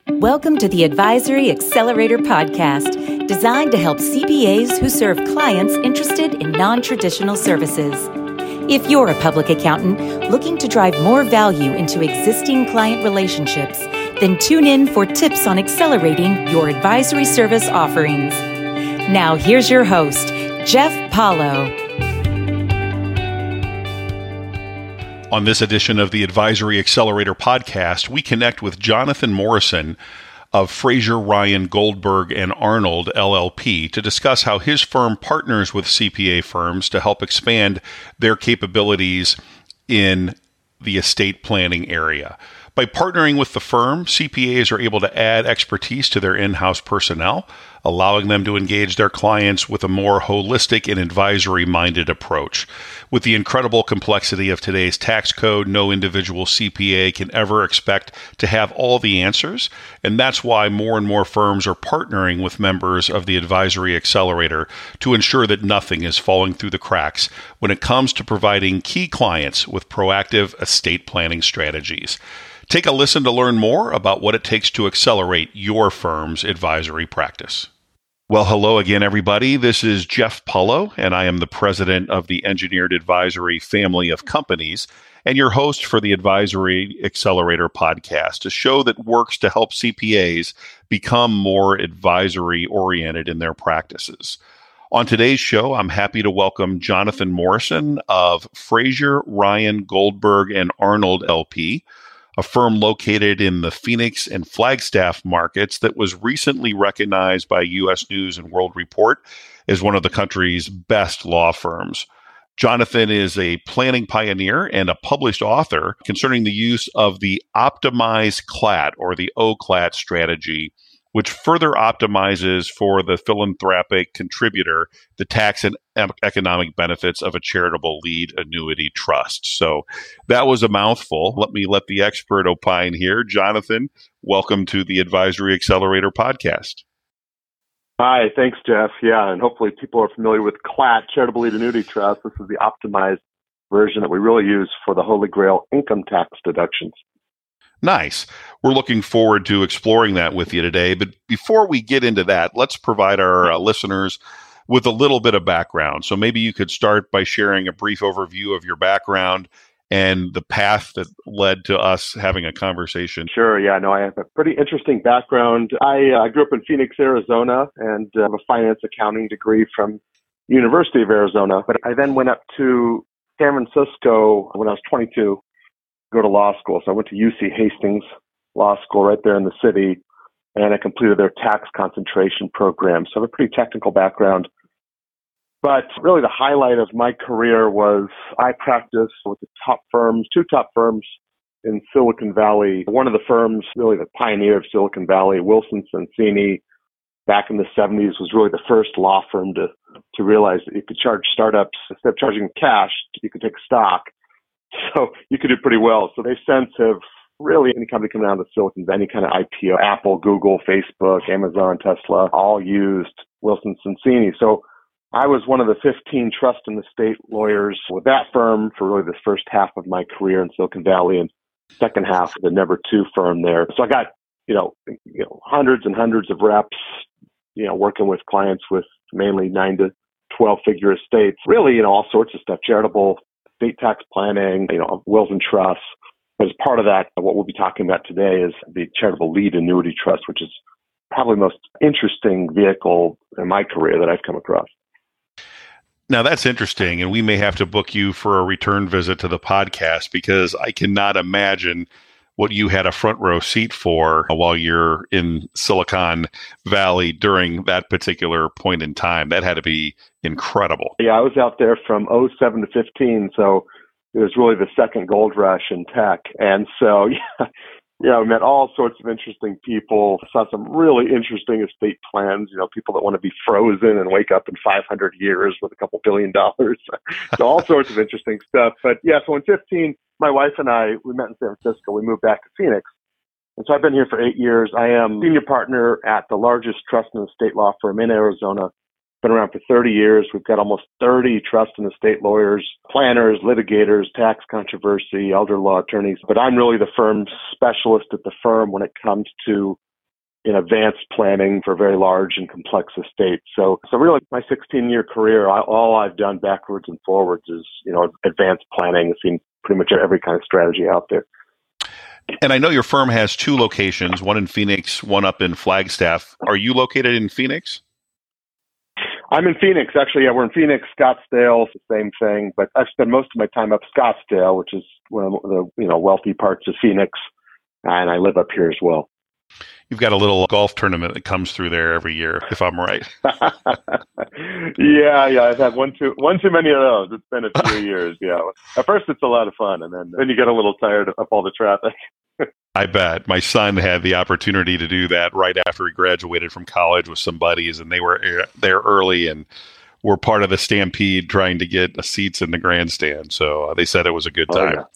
Welcome to the Advisory Accelerator Podcast, designed to help CPAs who serve clients interested in non-traditional services. If you're a public accountant looking to drive more value into existing client relationships, then tune in for tips on accelerating your advisory service offerings. Now, here's your host, Jeff Paulo. On this edition of the Advisory Accelerator Podcast, we connect with Jonathan Morrison of Frazier, Ryan, Goldberg, and Arnold, LLP, to discuss how his firm partners with CPA firms to help expand their capabilities in the estate planning area. By partnering with the firm, CPAs are able to add expertise to their in-house personnel, allowing them to engage their clients with a more holistic and advisory-minded approach. With the incredible complexity of today's tax code, no individual CPA can ever expect to have all the answers, and that's why more and more firms are partnering with members of the Advisory Accelerator to ensure that nothing is falling through the cracks when it comes to providing key clients with proactive estate planning strategies. Take a listen to learn more about what it takes to accelerate your firm's advisory practice. Well, hello again, everybody. This is Jeff Paulo, and I am the president of the Engineered Advisory family of companies and your host for the Advisory Accelerator Podcast, a show that works to help CPAs become more advisory-oriented in their practices. On today's show, I'm happy to welcome Jonathan Morrison of Frazier, Ryan, Goldberg, and Arnold, LP, a firm located in the Phoenix and Flagstaff markets that was recently recognized by U.S. News and World Report as one of the country's best law firms. Jonathan is a planning pioneer and a published author concerning the use of the optimized CLAT, or the OCLAT strategy, which further optimizes for the philanthropic contributor the tax and economic benefits of a charitable lead annuity trust. So that was a mouthful. Let the expert opine here. Jonathan, welcome to the Advisory Accelerator Podcast. Hi, thanks, Jeff. Yeah, and hopefully people are familiar with CLAT, Charitable Lead Annuity Trust. This is the optimized version that we really use for the Holy Grail income tax deductions. Nice. We're looking forward to exploring that with you today. But before we get into that, let's provide our listeners with a little bit of background. So maybe you could start by sharing a brief overview of your background and the path that led to us having a conversation. Sure. Yeah, no, I have a pretty interesting background. I grew up in Phoenix, Arizona, and have a finance accounting degree from University of Arizona. But I then went up to San Francisco when I was 22. Go to law school. So I went to UC Hastings Law School right there in the city, and I completed their tax concentration program. So I have a pretty technical background. But really the highlight of my career was I practiced with the top firms, two top firms in Silicon Valley. One of the firms, really the pioneer of Silicon Valley, Wilson Sonsini, back in the 70s, was really the first law firm to realize that you could charge startups, instead of charging cash, you could take stock. So you could do pretty well. So they since have really, any company coming out of Silicon Valley, any kind of IPO, Apple, Google, Facebook, Amazon, Tesla, all used Wilson Sonsini. So I was one of the 15 trust and estate lawyers with that firm for really the first half of my career in Silicon Valley, and second half the number two firm there. So I got, hundreds and hundreds of reps, working with clients with mainly 9 to 12 figure estates, really, all sorts of stuff, charitable, estate tax planning, wills and trusts. As part of that, what we'll be talking about today is the Charitable Lead Annuity Trust, which is probably the most interesting vehicle in my career that I've come across. Now, that's interesting, and we may have to book you for a return visit to the podcast, because I cannot imagine what you had a front row seat for while you're in Silicon Valley during that particular point in time. That had to be incredible. Yeah, I was out there from 07 to 15, so it was really the second gold rush in tech. And so, we met all sorts of interesting people, saw some really interesting estate plans, people that want to be frozen and wake up in 500 years with a couple $1 billion. So all sorts of interesting stuff. But yeah, so in 15, my wife and I, we met in San Francisco. We moved back to Phoenix. And so I've been here for 8 years. I am senior partner at the largest trust and estate law firm in Arizona. Been around for 30 years. We've got almost 30 trust and estate lawyers, planners, litigators, tax controversy, elder law attorneys. But I'm really the firm specialist at the firm when it comes to in advanced planning for very large and complex estates. So really my 16-year career, all I've done backwards and forwards is, advanced planning. I've seen pretty much every kind of strategy out there. And I know your firm has two locations, one in Phoenix, one up in Flagstaff. Are you located in Phoenix? I'm in Phoenix, actually. Yeah, we're in Phoenix, Scottsdale, it's the same thing. But I've spent most of my time up Scottsdale, which is one of the wealthy parts of Phoenix, and I live up here as well. You've got a little golf tournament that comes through there every year, if I'm right. Yeah, I've had one too many of those. It's been a few years. Yeah, at first it's a lot of fun, and then you get a little tired of all the traffic. I bet. My son had the opportunity to do that right after he graduated from college with some buddies, and they were there early and were part of the stampede trying to get seats in the grandstand. So they said it was a good time.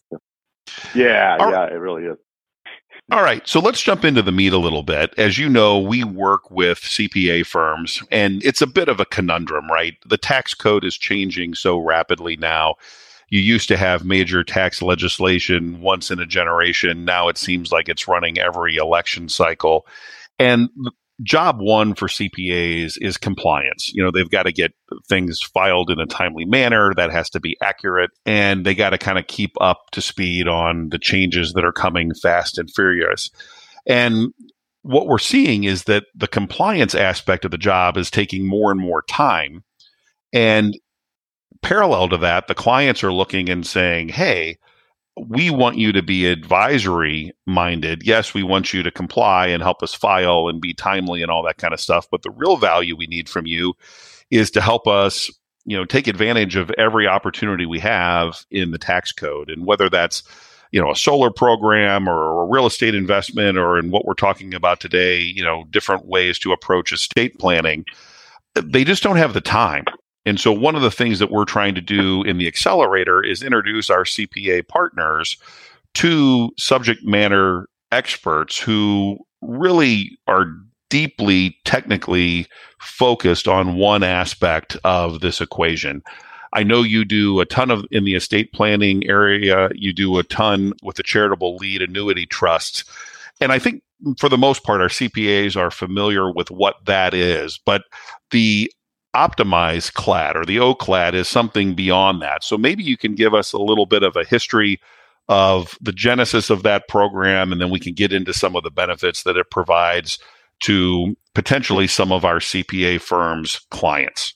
Yeah, it really is. All right, so let's jump into the meat a little bit. As you know, we work with CPA firms, and it's a bit of a conundrum, right? The tax code is changing so rapidly now. You used to have major tax legislation once in a generation. Now it seems like it's running every election cycle. And job one for CPAs is compliance. They've got to get things filed in a timely manner. That has to be accurate. And they got to kind of keep up to speed on the changes that are coming fast and furious. And what we're seeing is that the compliance aspect of the job is taking more and more time. And parallel to that, the clients are looking and saying, hey, we want you to be advisory minded. Yes, we want you to comply and help us file and be timely and all that kind of stuff. But the real value we need from you is to help us, take advantage of every opportunity we have in the tax code. And whether that's, a solar program or a real estate investment, or in what we're talking about today, different ways to approach estate planning, they just don't have the time. And so one of the things that we're trying to do in the accelerator is introduce our CPA partners to subject matter experts who really are deeply technically focused on one aspect of this equation. I know you do a ton in the estate planning area. You do a ton with the charitable lead annuity trusts. And I think for the most part, our CPAs are familiar with what that is. But the optimized CLAD or the OCLAD is something beyond that. So maybe you can give us a little bit of a history of the genesis of that program, and then we can get into some of the benefits that it provides to potentially some of our CPA firms' clients.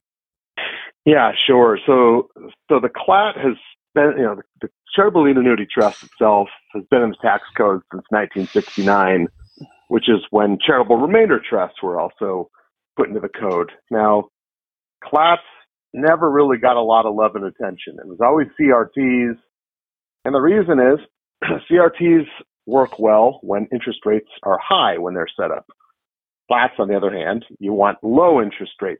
Yeah, sure. So the CLAD has been, the charitable lead annuity trust itself has been in the tax code since 1969, which is when charitable remainder trusts were also put into the code. Now, CLATs never really got a lot of love and attention. It was always CRTs. And the reason is CRTs work well when interest rates are high when they're set up. CLATs, on the other hand, you want low interest rates.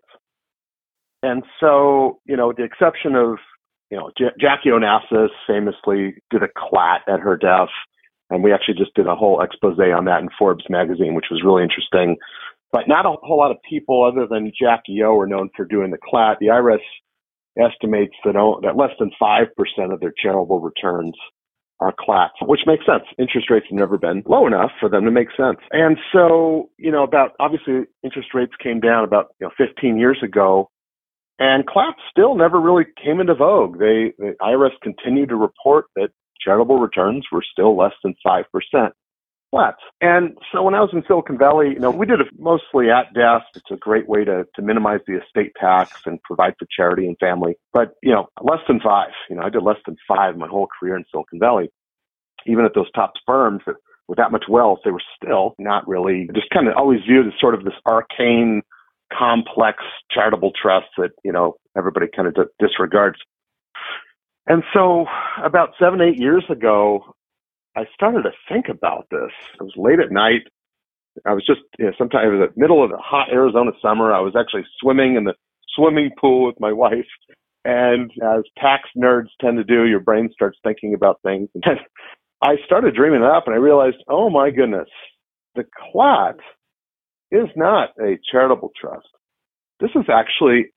And so, with the exception of, Jackie Onassis famously did a CLAT at her death. And we actually just did a whole expose on that in Forbes magazine, which was really interesting. But not a whole lot of people other than Jackie O are known for doing the CLAT. The IRS estimates that less than 5% of their charitable returns are CLATs, which makes sense. Interest rates have never been low enough for them to make sense. And so, obviously interest rates came down about 15 years ago, and CLATs still never really came into vogue. The IRS continued to report that charitable returns were still less than 5%. CLATs. And so when I was in Silicon Valley, we did it mostly at death. It's a great way to minimize the estate tax and provide for charity and family. But, less than 5. I did less than 5 my whole career in Silicon Valley. Even at those top firms with that much wealth, they were still not really, just kind of always viewed as sort of this arcane, complex charitable trust that, everybody kind of disregards. And so about 7-8 years ago, I started to think about this. It was late at night. I was just, sometime in the middle of the hot Arizona summer. I was actually swimming in the swimming pool with my wife. And as tax nerds tend to do, your brain starts thinking about things. And I started dreaming it up, and I realized, oh my goodness, the CLAT is not a charitable trust. This is actually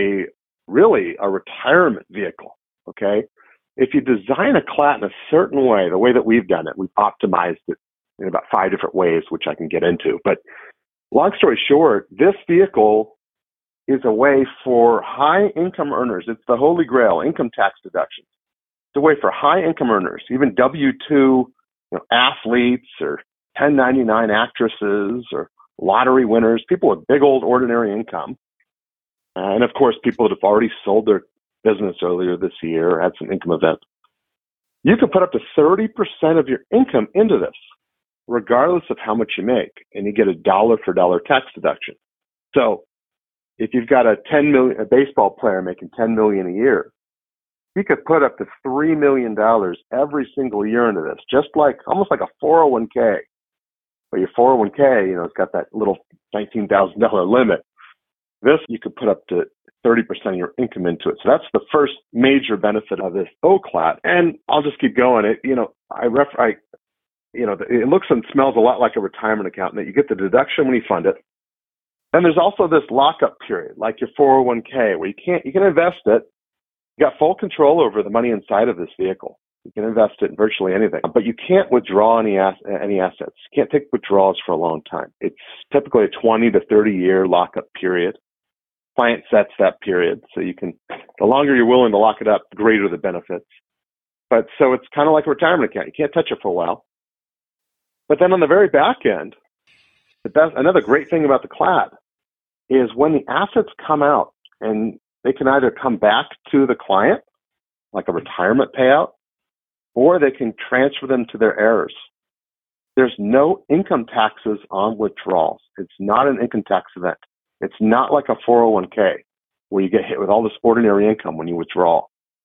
really a retirement vehicle, okay? If you design a CLAT in a certain way, the way that we've done it, we've optimized it in about 5 different ways, which I can get into. But long story short, this vehicle is a way for high income earners. It's the holy grail, income tax deductions. It's a way for high income earners, even W-2 athletes or 1099 actresses or lottery winners, people with big old ordinary income. And of course, people that have already sold their business earlier this year or had some income event. You can put up to 30% of your income into this, regardless of how much you make, and you get a dollar for dollar tax deduction. So if you've got a baseball player making $10 million a year, you could put up to $3 million every single year into this, almost like a 401k. But your 401k, it's got that little $19,000 limit. This, you could put up to 30% of your income into it. So that's the first major benefit of this OCLAT. And I'll just keep going. It looks and smells a lot like a retirement account, that you get the deduction when you fund it. And there's also this lockup period, like your 401k, where you can invest it. You got full control over the money inside of this vehicle. You can invest it in virtually anything, but you can't withdraw any assets. You can't take withdrawals for a long time. It's typically a 20 to 30 year lockup period. Client sets that period, so the longer you're willing to lock it up, the greater the benefits. But so it's kind of like a retirement account. You can't touch it for a while. But then on the very back end, another great thing about the CLAT is when the assets come out, and they can either come back to the client, like a retirement payout, or they can transfer them to their heirs. There's no income taxes on withdrawals. It's not an income tax event. It's not like a 401k where you get hit with all this ordinary income when you withdraw.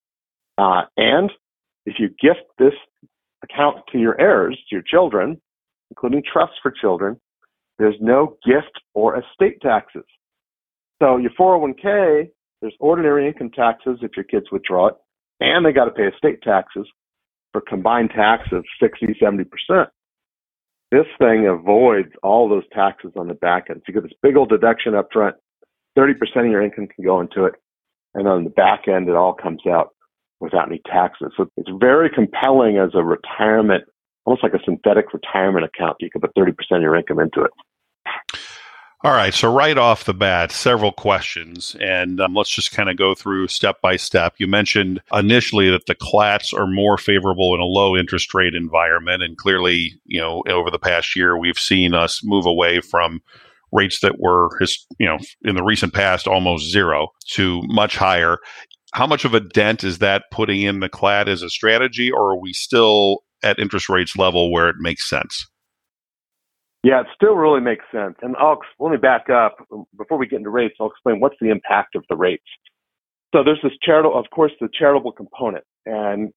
And if you gift this account to your heirs, to your children, including trusts for children, there's no gift or estate taxes. So your 401k, there's ordinary income taxes if your kids withdraw it, and they got to pay estate taxes for combined tax of 60, 70%. This thing avoids all those taxes on the back end. So you get this big old deduction up front, 30% of your income can go into it, and on the back end, it all comes out without any taxes. So it's very compelling as a retirement, almost like a synthetic retirement account. You can put 30% of your income into it. All right. So right off the bat, several questions, and let's just kind of go through step by step. You mentioned initially that the CLATs are more favorable in a low interest rate environment. And clearly, over the past year, we've seen us move away from rates that were, in the recent past, almost zero to much higher. How much of a dent is that putting in the CLAT as a strategy, or are we still at interest rates level where it makes sense? Yeah, it still really makes sense. And let me back up. Before we get into rates, I'll explain what's the impact of the rates. So there's this the charitable component. And,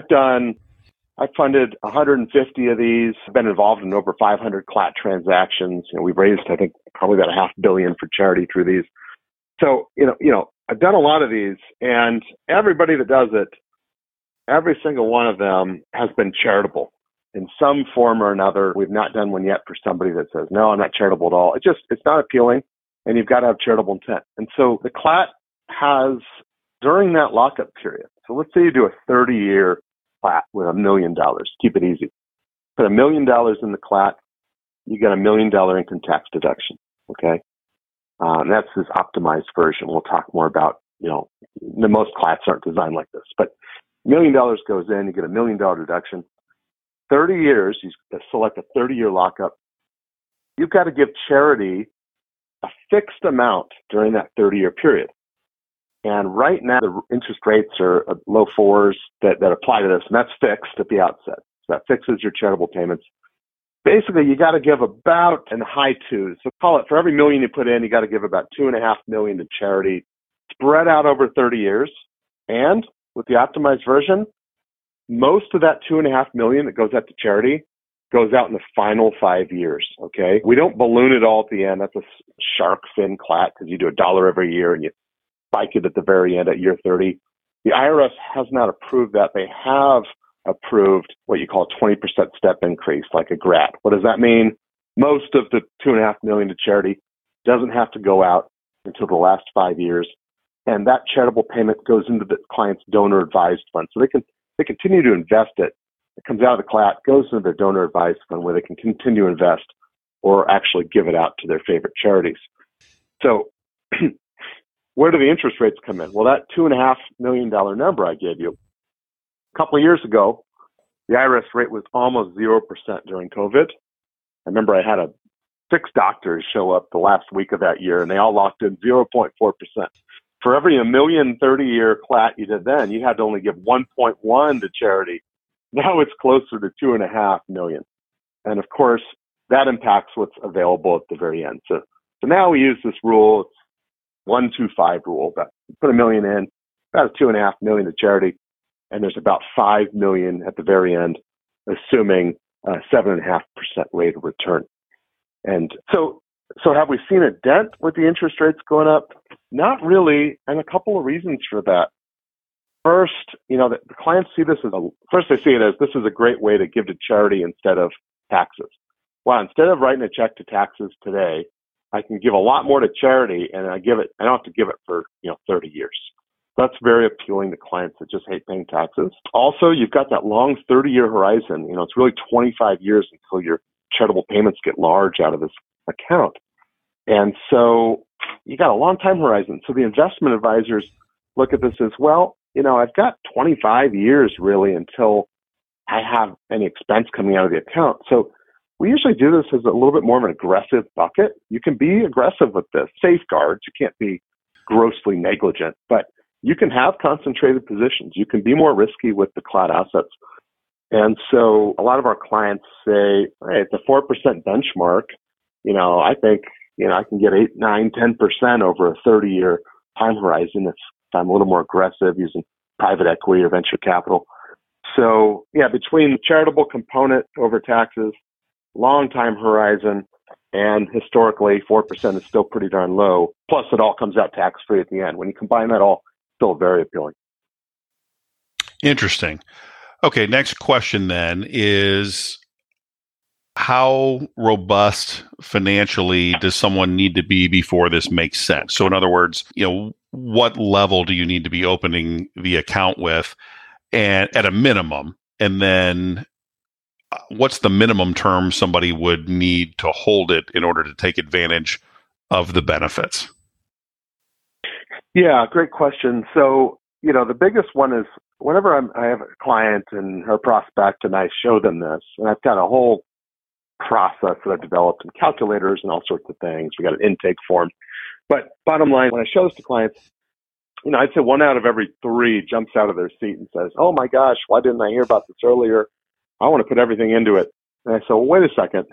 I've funded 150 of these. I've been involved in over 500 CLAT transactions. We've raised, I think, probably about $500 million for charity through these. So, I've done a lot of these, and everybody that does it, every single one of them has been charitable in some form or another. We've not done one yet for somebody that says, no, I'm not charitable at all. It's not appealing, and you've got to have charitable intent. And so the CLAT has, during that lockup period, so let's say you do a 30-year CLAT with $1 million. Keep it easy. Put $1 million in the CLAT, you get $1 million income tax deduction, okay? And that's this optimized version. We'll talk more about, the most CLATs aren't designed like this. But $1 million goes in, you get $1 million deduction. 30 years, you select a 30-year lockup. You've got to give charity a fixed amount during that 30-year period. And right now, the interest rates are low fours that apply to this, and that's fixed at the outset. So that fixes your charitable payments. Basically, you got to give about in the high twos. So call it, for every $1 million you put in, you got to give about $2.5 million to charity, spread out over 30 years. And with the optimized version, most of that $2.5 million that goes out to charity goes out in the final 5 years, okay? We don't balloon it all at the end. That's a shark fin CLAT because you do $1 every year and you spike it at the very end at year 30. The IRS has not approved that. They have approved what you call a 20% step increase, like a GRAT. What does that mean? Most of the $2.5 million to charity doesn't have to go out until the last 5 years. And that charitable payment goes into the client's donor advised fund. So they continue to invest it It comes out of the CLAT, goes into their donor advised fund where they can continue to invest or actually give it out to their favorite charities. So where do the interest rates come in? Well, that $2.5 million number I gave you, a couple of years ago, the IRS rate was almost 0% during COVID. I remember I had 6 doctors show up the last week of that year, and they all locked in 0.4%. For every $1 million 30-year CLAT you did then, you had to only give 1.1 to charity. Now it's closer to 2.5 million. And of course, that impacts what's available at the very end. So now we use this rule, it's 1-2-5 rule. But you put $1 million in, about 2.5 million to charity, and there's about 5 million at the very end, assuming a 7.5% rate of return. And so have we seen a dent with the interest rates going up? Not really, and a couple of reasons for that. First, the clients see this first they see it as this is a great way to give to charity instead of taxes. Wow, instead of writing a check to taxes today, I can give a lot more to charity, and I don't have to give it for 30 years. That's very appealing to clients that just hate paying taxes. Also, you've got that long 30-year horizon. It's really 25 years until your charitable payments get large out of this account. And so you got a long time horizon. So the investment advisors look at this as, well, I've got 25 years really until I have any expense coming out of the account. So we usually do this as a little bit more of an aggressive bucket. You can be aggressive with this. Safeguards, you can't be grossly negligent, but you can have concentrated positions. You can be more risky with the CLAT assets. And so a lot of our clients say, hey, it's a 4% benchmark. I think, I can get 8, 9, 10% over a 30-year time horizon if I'm a little more aggressive using private equity or venture capital. So, between the charitable component over taxes, long time horizon, and historically 4% is still pretty darn low. Plus, it all comes out tax-free at the end. When you combine that all, still very appealing. Interesting. Okay, next question then is, how robust financially does someone need to be before this makes sense? So in other words, what level do you need to be opening the account with, and at a minimum? And then what's the minimum term somebody would need to hold it in order to take advantage of the benefits? Yeah, great question. So, the biggest one is whenever I have a client and her prospect and I show them this, and I've got a whole process that I've developed and calculators and all sorts of things. We got an intake form. But bottom line, when I show this to clients, I'd say 1 out of every 3 jumps out of their seat and says, oh my gosh, why didn't I hear about this earlier? I want to put everything into it. And I said, well, wait a second.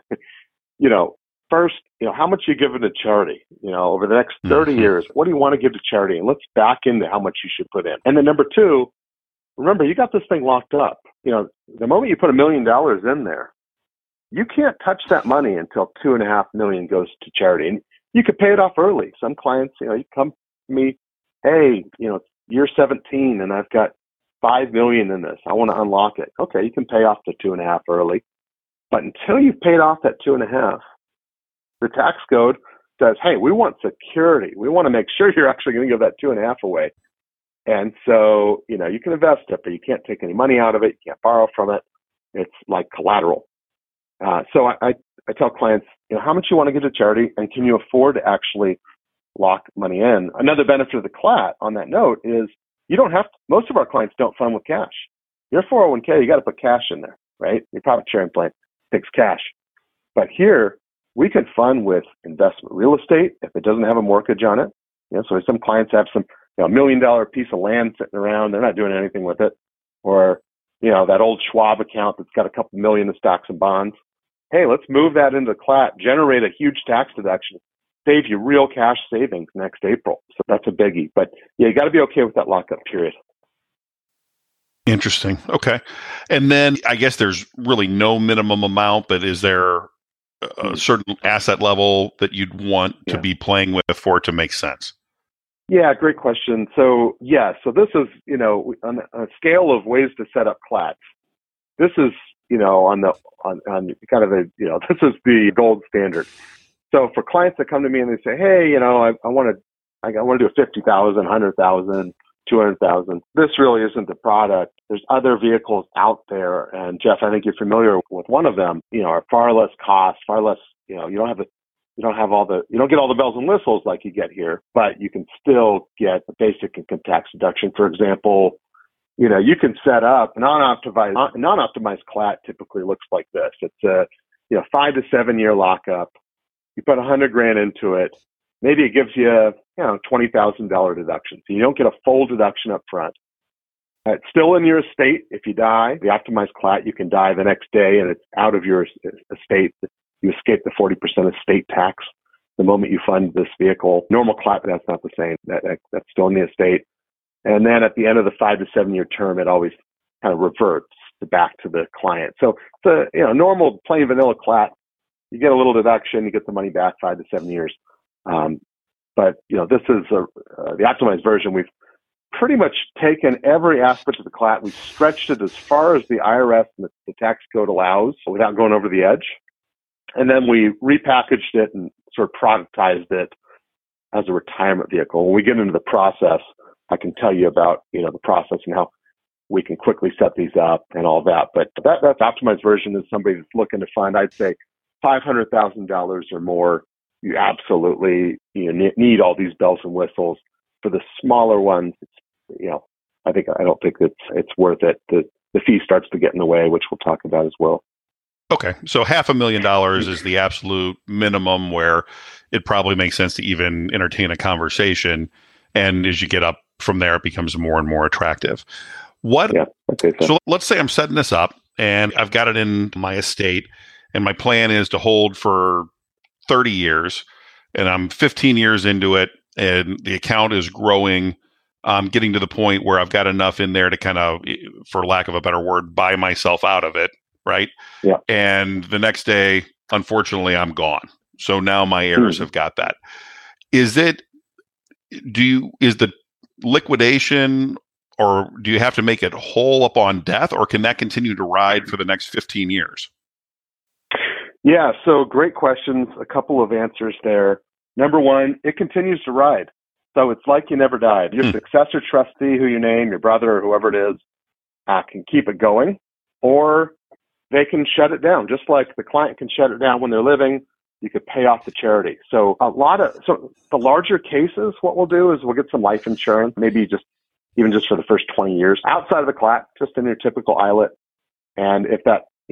First, how much you give to charity? Over the next 30 years, what do you want to give to charity? And let's back into how much you should put in. And then number 2, remember, you got this thing locked up. The moment you put $1 million in there, you can't touch that money until $2.5 million goes to charity. And you could pay it off early. Some clients, you come to me, hey, year 17 and I've got $5 million in this. I want to unlock it. Okay, you can pay off the 2.5 early. But until you've paid off that 2.5, the tax code says, hey, we want security. We want to make sure you're actually going to give that 2.5 away. And so, you can invest it, but you can't take any money out of it. You can't borrow from it. It's like collateral. So I tell clients, how much you want to give to charity, and can you afford to actually lock money in? Another benefit of the CLAT on that note is you don't have to, most of our clients don't fund with cash. Your 401k, you got to put cash in there, right? Your profit sharing plan takes cash. But here, we can fund with investment real estate if it doesn't have a mortgage on it. So some clients have some $1 million piece of land sitting around. They're not doing anything with it. Or, that old Schwab account that's got a couple million in stocks and bonds. Hey, let's move that into CLAT, generate a huge tax deduction, save you real cash savings next April. So that's a biggie. But you got to be okay with that lockup period. Interesting. Okay. And then I guess there's really no minimum amount, but is there a certain asset level that you'd want to be playing with for it to make sense? Yeah, great question. So this is, on a scale of ways to set up CLATs, this is, on kind of this is the gold standard. So for clients that come to me and they say, hey, I want to do a $50,000, $100,000, 200,000. This really isn't the product. There's other vehicles out there, and Jeff, I think you're familiar with one of them. Are far less cost, far less. You don't get all the bells and whistles like you get here, but you can still get a basic income tax deduction. For example, you can set up non-optimized CLAT. Typically looks like this. It's a 5 to 7 year lockup. You put $100,000 into it. Maybe it gives you $20,000 deduction. So you don't get a full deduction up front. It's still in your estate if you die. The optimized CLAT, you can die the next day and it's out of your estate. You escape the 40% estate tax the moment you fund this vehicle. Normal CLAT, that's not the same. That's still in the estate. And then at the end of the 5 to 7 year term, it always kind of reverts back to the client. So it's a normal plain vanilla CLAT. You get a little deduction, you get the money back 5 to 7 years. But this is the optimized version. We've pretty much taken every aspect of the CLAT. We've stretched it as far as the IRS and the tax code allows without going over the edge. And then we repackaged it and sort of productized it as a retirement vehicle. When we get into the process, I can tell you about, the process and how we can quickly set these up and all that. But that's optimized version is somebody that's looking to fund, I'd say, $500,000 or more. You absolutely need all these bells and whistles. For the smaller ones, I don't think it's worth it. The fee starts to get in the way, which we'll talk about as well. Okay, so $500,000 is the absolute minimum where it probably makes sense to even entertain a conversation. And as you get up from there, it becomes more and more attractive. So let's say I'm setting this up and I've got it in my estate and my plan is to hold for 30 years and I'm 15 years into it and the account is growing. I'm getting to the point where I've got enough in there to kind of, for lack of a better word, buy myself out of it. Right. Yeah. And the next day, unfortunately, I'm gone. So now my heirs have got that. Is the liquidation, or do you have to make it whole upon death, or can that continue to ride for the next 15 years? Yeah. So great questions. A couple of answers there. Number one, it continues to ride. So it's like you never died. Your successor trustee, who you name, your brother or whoever it is, can keep it going, or they can shut it down. Just like the client can shut it down when they're living, you could pay off the charity. So the larger cases, what we'll do is we'll get some life insurance, maybe even just for the first 20 years outside of the CLAT, just in your typical ILIT. And if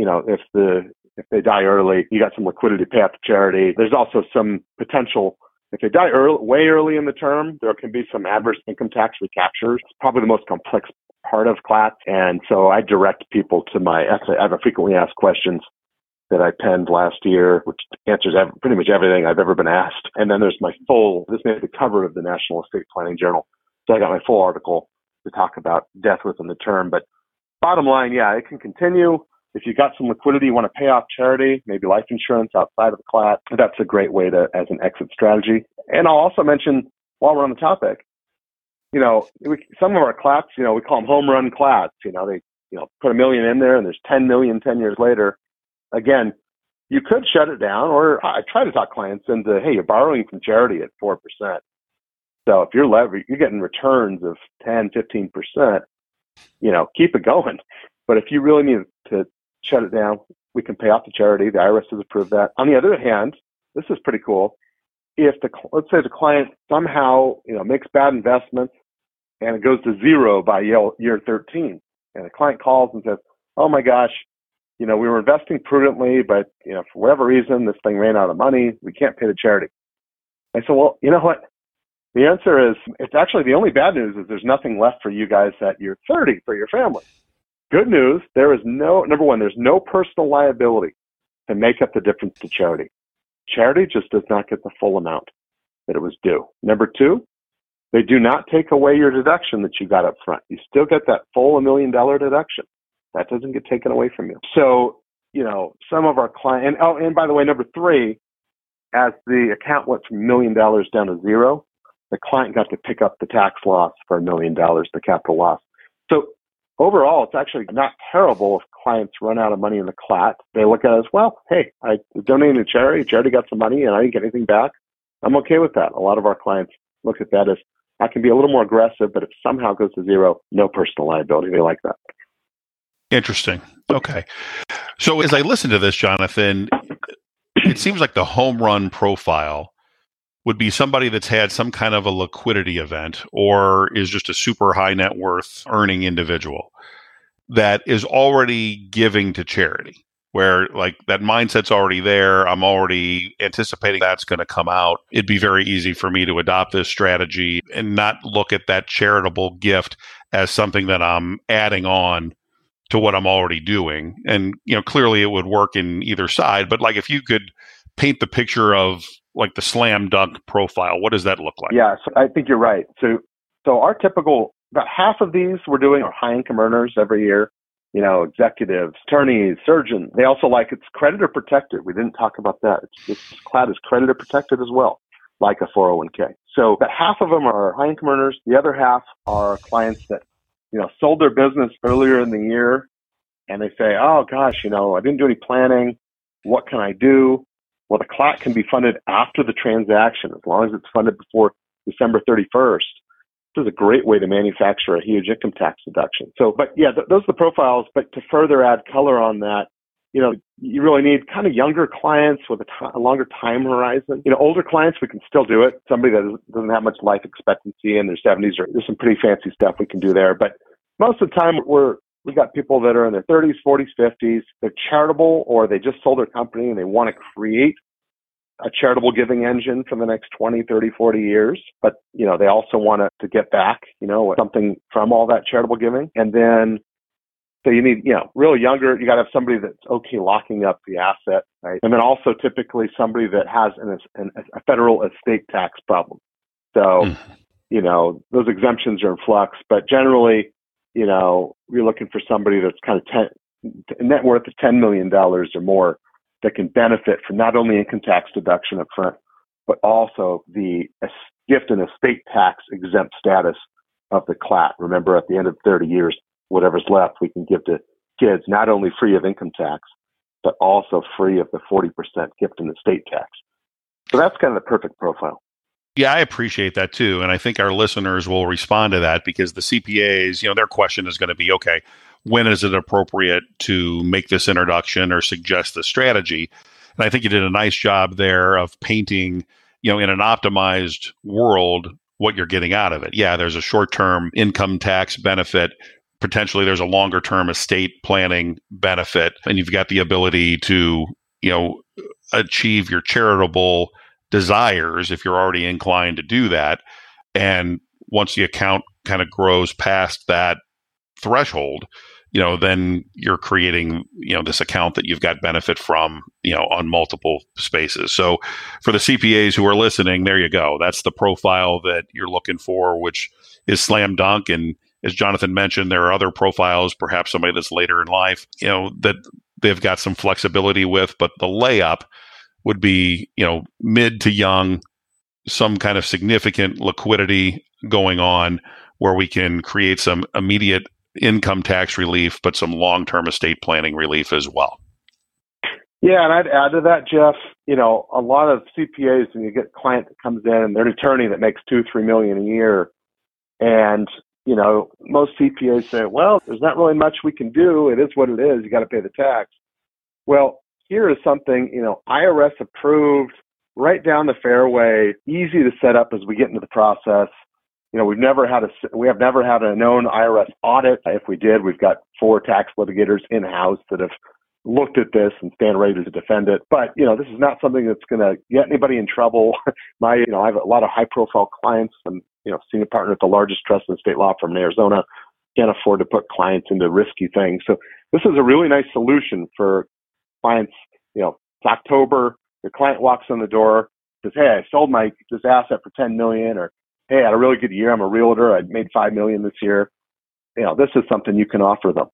they die early, you got some liquidity to pay off the charity. There's also some potential, if they die way early in the term, there can be some adverse income tax recaptures. It's probably the most complex part of CLAT. And so I direct people to I have a frequently asked questions that I penned last year, which answers pretty much everything I've ever been asked. And then there's this made the cover of the National Estate Planning Journal. So I got my full article to talk about death within the term. But bottom line, yeah, it can continue. If you got some liquidity, you want to pay off charity, maybe life insurance outside of the CLAT, that's a great way as an exit strategy. And I'll also mention, while we're on the topic, some of our CLATs, we call them home run CLATs. They, put $1 million in there and there's 10 million 10 years later. Again, you could shut it down, or I try to talk clients into, hey, you're borrowing from charity at 4%. So if you're getting returns of 10, 15%, keep it going. But if you really need to shut it down, we can pay off the charity. The IRS has approved that. On the other hand, this is pretty cool. If let's say the client somehow, makes bad investments and it goes to zero by year 13, and the client calls and says, oh my gosh, we were investing prudently, but, for whatever reason, this thing ran out of money. We can't pay the charity. I said, well, you know what? The answer is, it's actually the only bad news is there's nothing left for you guys at year 30 for your family. Good news, number one, there's no personal liability to make up the difference to charity. Charity just does not get the full amount that it was due. Number two, they do not take away your deduction that you got up front. You still get that full $1 million deduction. That doesn't get taken away from you. So, some of our clients, and by the way, number three, as the account went from $1 million down to zero, the client got to pick up the tax loss for $1 million, the capital loss. So overall, it's actually not terrible if clients run out of money in the CLAT. They look at it as, well, hey, I donated to charity got some money and I didn't get anything back. I'm okay with that. A lot of our clients look at that as I can be a little more aggressive, but if it somehow goes to zero, no personal liability. They like that. Interesting. Okay. So as I listen to this, Jonathan, it seems like the home run profile would be somebody that's had some kind of a liquidity event or is just a super high net worth earning individual that is already giving to charity, where like that mindset's already there. I'm already anticipating that's going to come out. It'd be very easy for me to adopt this strategy and not look at that charitable gift as something that I'm adding on to what I'm already doing. And, clearly it would work in either side. But like if you could paint the picture of like the slam dunk profile, what does that look like? Yeah, so I think you're right. So our typical, about half of these we're doing are high income earners every year. Executives, attorneys, surgeons. They also like it's creditor protected. We didn't talk about that. It's CLAD is creditor protected as well, like a 401k. So about half of them are high income earners. The other half are clients that, sold their business earlier in the year and they say, oh gosh, I didn't do any planning. What can I do? Well, the CLAT can be funded after the transaction as long as it's funded before December 31st. This is a great way to manufacture a huge income tax deduction. So, but yeah, those are the profiles. But to further add color on that, you really need kind of younger clients with a longer time horizon. Older clients, we can still do it. Somebody that doesn't have much life expectancy in their 70s, or there's some pretty fancy stuff we can do there. But most of the time, we got people that are in their 30s, 40s, 50s. They're charitable, or they just sold their company and they want to create a charitable giving engine for the next 20, 30, 40 years. But, they also want to get back, something from all that charitable giving. And then, so you need, real younger, you got to have somebody that's okay locking up the asset, right? And then also typically somebody that has a federal estate tax problem. So, those exemptions are in flux, but generally, you're looking for somebody that's kind of net worth of $10 million or more that can benefit from not only income tax deduction up front, but also the gift and estate tax exempt status of the CLAT. Remember, at the end of 30 years, whatever's left, we can give to kids, not only free of income tax, but also free of the 40% gift and estate tax. So that's kind of the perfect profile. Yeah, I appreciate that too. And I think our listeners will respond to that because the CPAs, their question is going to be, okay, when is it appropriate to make this introduction or suggest the strategy? And I think you did a nice job there of painting, in an optimized world, what you're getting out of it. Yeah, there's a short-term income tax benefit. Potentially there's a longer-term estate planning benefit. And you've got the ability to, achieve your charitable desires if you're already inclined to do that. And once the account kind of grows past that threshold, then you're creating, this account that you've got benefit from, on multiple spaces. So for the CPAs who are listening, there you go. That's the profile that you're looking for, which is slam dunk. And as Jonathan mentioned, there are other profiles, perhaps somebody that's later in life, that they've got some flexibility with, but the layup would be, mid to young, some kind of significant liquidity going on where we can create some immediate income tax relief, but some long-term estate planning relief as well. Yeah, and I'd add to that, Jeff, a lot of CPAs, when you get a client that comes in and they're an attorney that makes $2-3 million a year, and, most CPAs say, well, there's not really much we can do. It is what it is. You got to pay the tax. Well, here is something, IRS approved, right down the fairway, easy to set up as we get into the process. We have never had a known IRS audit. If we did, we've got 4 tax litigators in-house that have looked at this and stand ready to defend it. But, this is not something that's going to get anybody in trouble. I have a lot of high-profile clients. I'm, senior partner at the largest trust and estate law firm in Arizona. Can't afford to put clients into risky things. So this is a really nice solution for clients. It's October. Your client walks in the door, says, hey, I sold this asset for $10 million, or hey, I had a really good year. I'm a realtor. I made $5 million this year. This is something you can offer them.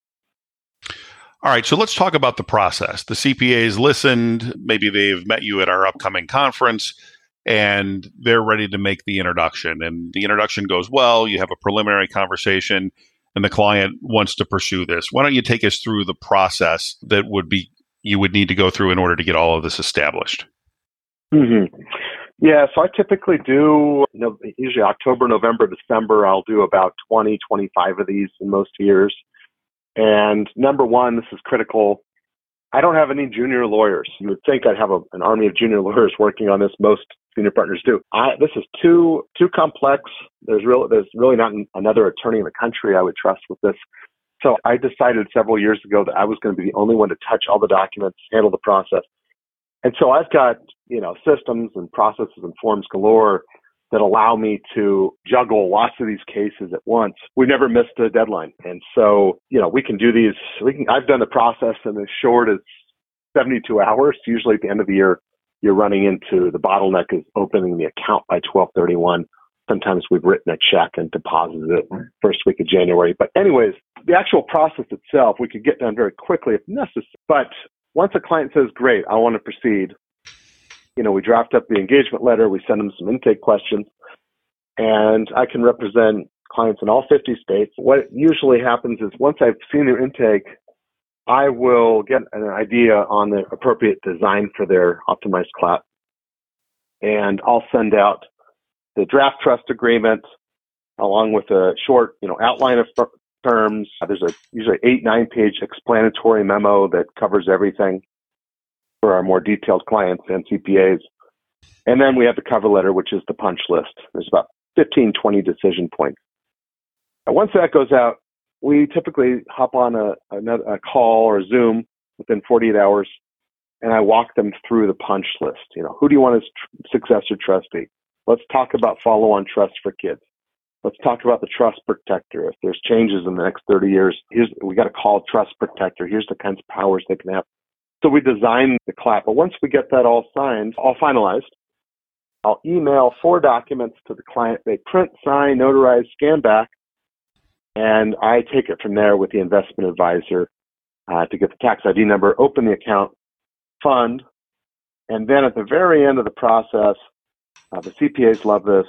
All right. So let's talk about the process. The CPAs listened. Maybe they've met you at our upcoming conference and they're ready to make the introduction. And the introduction goes well. You have a preliminary conversation and the client wants to pursue this. Why don't you take us through the process that you would need to go through in order to get all of this established? Mm-hmm. Yeah, so I typically do, usually October, November, December, I'll do about 20, 25 of these in most years. And number one, this is critical. I don't have any junior lawyers. You would think I'd have an army of junior lawyers working on this. Most senior partners do. This is too complex. There's really not another attorney in the country I would trust with this. So I decided several years ago that I was going to be the only one to touch all the documents, handle the process. And so I've got, systems and processes and forms galore that allow me to juggle lots of these cases at once. We've never missed a deadline. And so, we can do these. I've done the process in as short as 72 hours. Usually at the end of the year, you're running into the bottleneck is opening the account by 12/31. Sometimes we've written a check and deposited it first week of January. But anyways, the actual process itself, we could get done very quickly if necessary. But once a client says, great, I want to proceed, we draft up the engagement letter, we send them some intake questions, and I can represent clients in all 50 states. What usually happens is once I've seen their intake, I will get an idea on the appropriate design for their optimized CLAT, and I'll send out the draft trust agreement along with a short, outline of terms. There's usually 8-9 page explanatory memo that covers everything for our more detailed clients and CPAs. And then we have the cover letter, which is the punch list. There's about 15, 20 decision points. And once that goes out, we typically hop on a call or Zoom within 48 hours, and I walk them through the punch list. Who do you want as successor trustee? Let's talk about follow-on trust for kids. Let's talk about the trust protector. If there's changes in the next 30 years, we got to call trust protector. Here's the kinds of powers they can have. So we design the CLAT. But once we get that all signed, all finalized, I'll email 4 documents to the client. They print, sign, notarize, scan back, and I take it from there with the investment advisor to get the tax ID number, open the account, fund, and then at the very end of the process, the CPAs love this.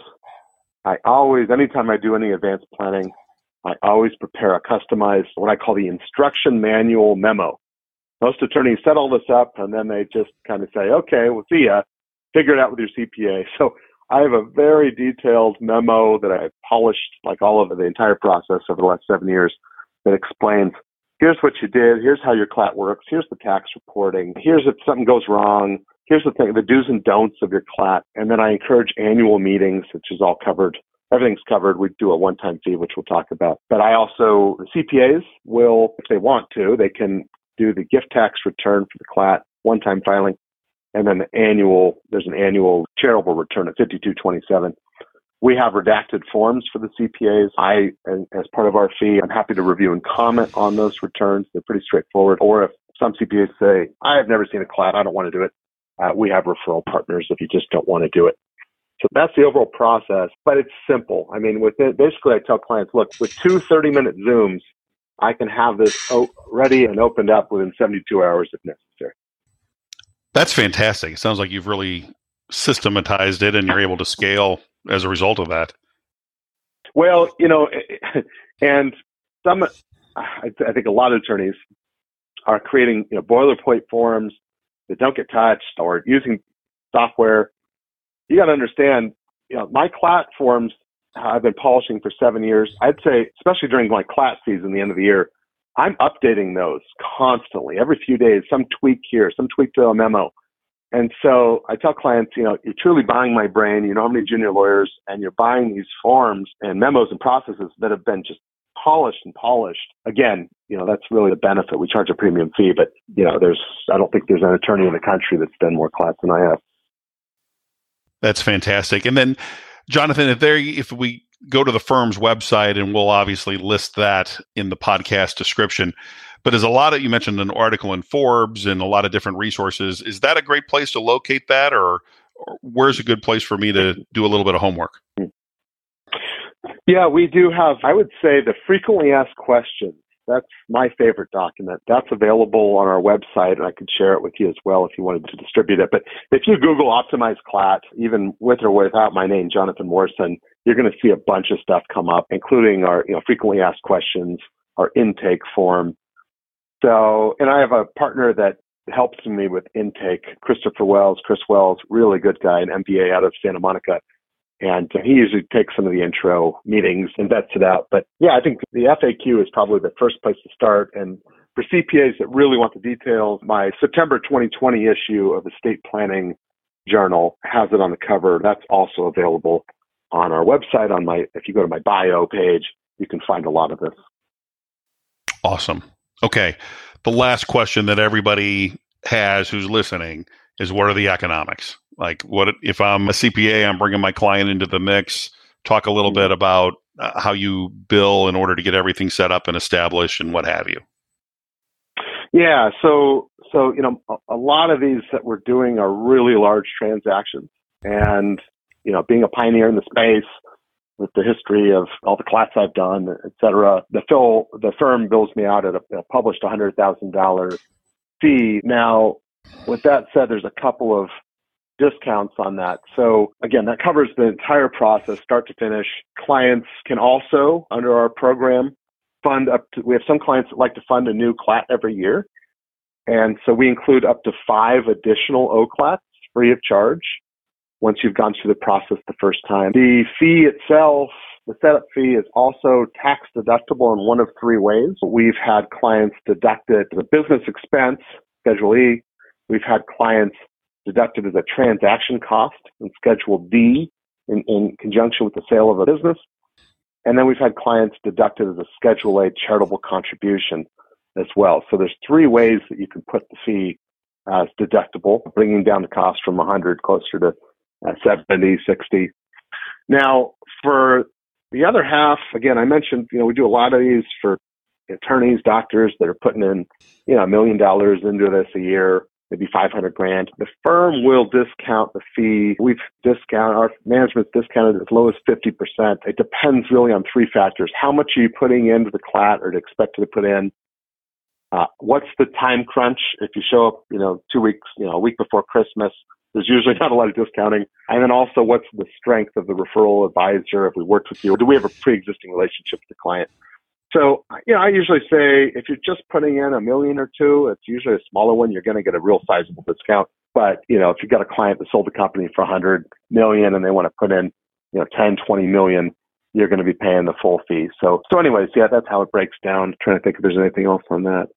Anytime I do any advanced planning, I always prepare a customized, what I call the instruction manual memo. Most attorneys set all this up and then they just kind of say, okay, we'll see ya. Figure it out with your CPA. So I have a very detailed memo that I polished like all of the entire process over the last 7 years that explains, here's what you did, here's how your CLAT works, here's the tax reporting, here's if something goes wrong, here's the thing, the do's and don'ts of your CLAT. And then I encourage annual meetings, which is all covered. Everything's covered. We do a one-time fee, which we'll talk about. But the CPAs will, if they want to, they can do the gift tax return for the CLAT, one-time filing, and then there's an annual charitable return at 5227. We have redacted forms for the CPAs. As part of our fee, I'm happy to review and comment on those returns. They're pretty straightforward. Or if some CPAs say, I have never seen a CLAT, I don't want to do it, we have referral partners if you just don't want to do it. So that's the overall process, but it's simple. I mean, basically I tell clients, look, with 2 30-minute Zooms, I can have this ready and opened up within 72 hours if necessary. That's fantastic. It sounds like you've really systematized it and you're able to scale as a result of that. Well, and I think a lot of attorneys are creating boilerplate forms that don't get touched or using software. You got to understand, my CLAT forms I've been polishing for 7 years. I'd say, especially during my CLAT season, the end of the year, I'm updating those constantly. Every few days, some tweak here, some tweak to a memo. And so I tell clients, you're truly buying my brain. You know how many junior lawyers, and you're buying these forms and memos and processes that have been just polished and polished. Again, that's really the benefit. We charge a premium fee, but I don't think there's an attorney in the country that's done more CLATs than I have. That's fantastic. And then, Jonathan, if we go to the firm's website, and we'll obviously list that in the podcast description, but there's you mentioned an article in Forbes and a lot of different resources. Is that a great place to locate that, or where's a good place for me to do a little bit of homework? Yeah, we do have, I would say, the frequently asked questions. That's my favorite document. That's available on our website, and I could share it with you as well if you wanted to distribute it. But if you Google Optimized CLAT, even with or without my name, Jonathan Morrison, you're going to see a bunch of stuff come up, including our frequently asked questions, our intake form. So, and I have a partner that helps me with intake. Chris Wells, really good guy, an MBA out of Santa Monica. And he usually takes some of the intro meetings and vets it out. But yeah, I think the FAQ is probably the first place to start. And for CPAs that really want the details, my September 2020 issue of the Estate Planning Journal has it on the cover. That's also available on our website. If you go to my bio page, you can find a lot of this. Awesome. Okay. The last question that everybody has who's listening is, what are the economics? Like, what if I'm a CPA, I'm bringing my client into the mix? Talk a little bit about how you bill in order to get everything set up and established and what have you. Yeah. So a lot of these that we're doing are really large transactions. And, being a pioneer in the space with the history of all the class I've done, et cetera, the firm bills me out at a published $100,000 fee. Now, with that said, there's a couple of discounts on that. So again, that covers the entire process, start to finish. Clients can also, under our program, we have some clients that like to fund a new CLAT every year. And so we include up to 5 additional OCLATs free of charge once you've gone through the process the first time. The fee itself, the setup fee, is also tax deductible in one of 3 ways. We've had clients deduct it as a business expense, Schedule E. We've had clients deducted as a transaction cost in Schedule D in conjunction with the sale of a business. And then we've had clients deducted as a Schedule A charitable contribution as well. So there's 3 ways that you can put the fee as deductible, bringing down the cost from 100 closer to 70, 60. Now, for the other half, again, I mentioned, we do a lot of these for attorneys, doctors that are putting in, $1 million into this a year, maybe $500,000. The firm will discount the fee. Our management's discounted as low as 50%. It depends really on 3 factors. How much are you putting into the CLAT or expected to put in? What's the time crunch? If you show up, 2 weeks, a week before Christmas, there's usually not a lot of discounting. And then also, what's the strength of the referral advisor? If we worked with you, or do we have a pre-existing relationship with the client? So, I usually say if you're just putting in $1 million or $2 million, it's usually a smaller one. You're going to get a real sizable discount. But, if you've got a client that sold the company for $100 million and they want to put in, 10, 20 million, you're going to be paying the full fee. So anyways, yeah, that's how it breaks down. Trying to think if there's anything else on that.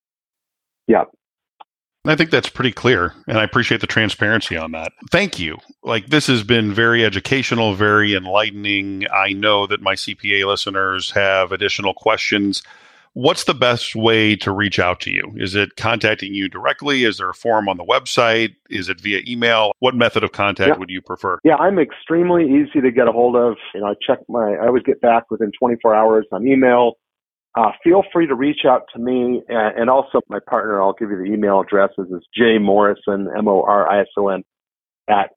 Yeah. I think that's pretty clear, and I appreciate the transparency on that. Thank you. This has been very educational, very enlightening. I know that my CPA listeners have additional questions. What's the best way to reach out to you? Is it contacting you directly? Is there a form on the website? Is it via email? What method of contact would you prefer? Yeah, I'm extremely easy to get a hold of. I always get back within 24 hours on email. Feel free to reach out to me, and also my partner, I'll give you the email addresses, is jmorrison, Morrison, at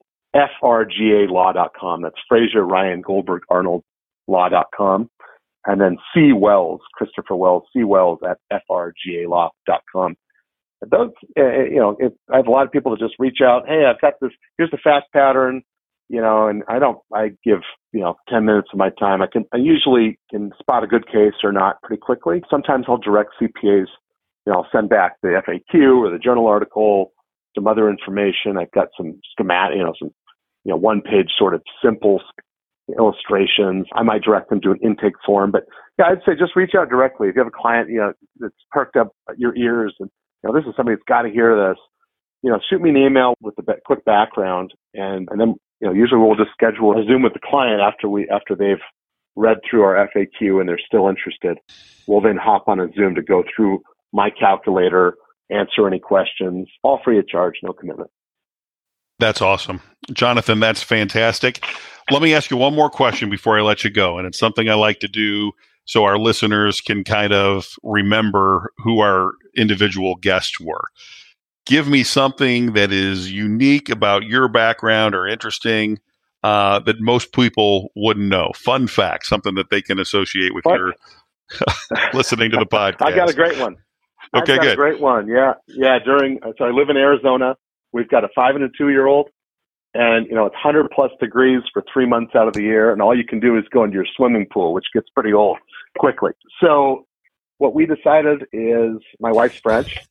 frgalaw.com. That's Frazier, Ryan, Goldberg, Arnold, law.com. And then C. Wells, Christopher Wells, C. Wells at frgalaw.com. Those, I have a lot of people that just reach out, hey, I've got this, here's the fast pattern, and I give, 10 minutes of my time. I usually can spot a good case or not pretty quickly. Sometimes I'll direct CPAs, I'll send back the FAQ or the journal article, some other information. I've got some schematic, some, 1-page sort of simple illustrations. I might direct them to an intake form, but yeah, I'd say just reach out directly. If you have a client, that's perked up your ears and, this is somebody that's got to hear this, shoot me an email with a quick background, and then, usually we'll just schedule a Zoom with the client after they've read through our FAQ and they're still interested. We'll then hop on a Zoom to go through my calculator, answer any questions, all free of charge, no commitment. That's awesome. Jonathan, that's fantastic. Let me ask you one more question before I let you go. And it's something I like to do so our listeners can kind of remember who our individual guests were. Give me something that is unique about your background or interesting that most people wouldn't know. Fun fact, something that they can associate with your listening to the podcast. I got a great one. Okay, good. A great one. Yeah. So I live in Arizona. We've got a 5 and a 2-year-old, and it's 100 plus degrees for 3 months out of the year, and all you can do is go into your swimming pool, which gets pretty old quickly. So what we decided is, my wife's French,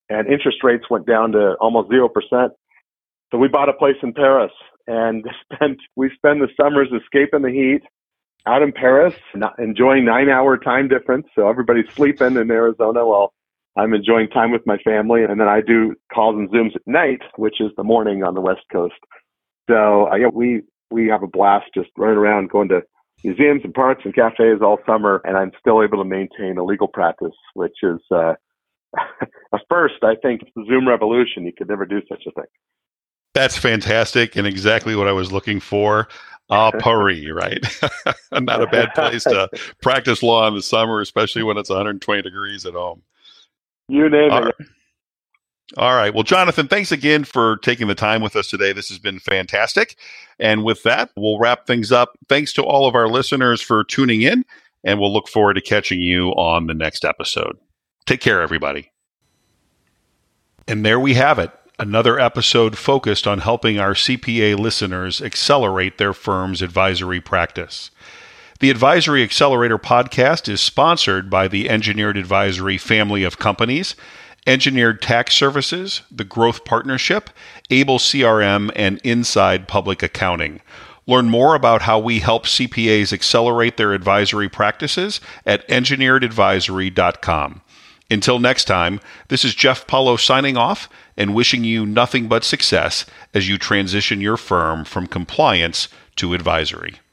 and interest rates went down to almost 0%. So we bought a place in Paris, and we spend the summers escaping the heat out in Paris, enjoying 9-hour time difference. So everybody's sleeping in Arizona while I'm enjoying time with my family. And then I do calls and Zooms at night, which is the morning on the West Coast. So we have a blast just running around, going to museums and parks and cafes all summer. And I'm still able to maintain a legal practice, which is a first, I think. It's the Zoom revolution. You could never do such a thing. That's fantastic and exactly what I was looking for. Paris, right? Not a bad place to practice law in the summer, especially when it's 120 degrees at home. You name it. All right. Well, Jonathan, thanks again for taking the time with us today. This has been fantastic. And with that, we'll wrap things up. Thanks to all of our listeners for tuning in, and we'll look forward to catching you on the next episode. Take care, everybody. And there we have it. Another episode focused on helping our CPA listeners accelerate their firm's advisory practice. The Advisory Accelerator podcast is sponsored by the Engineered Advisory family of companies, Engineered Tax Services, the Growth Partnership, Able CRM, and Inside Public Accounting. Learn more about how we help CPAs accelerate their advisory practices at engineeredadvisory.com. Until next time, this is Jeff Paulo signing off and wishing you nothing but success as you transition your firm from compliance to advisory.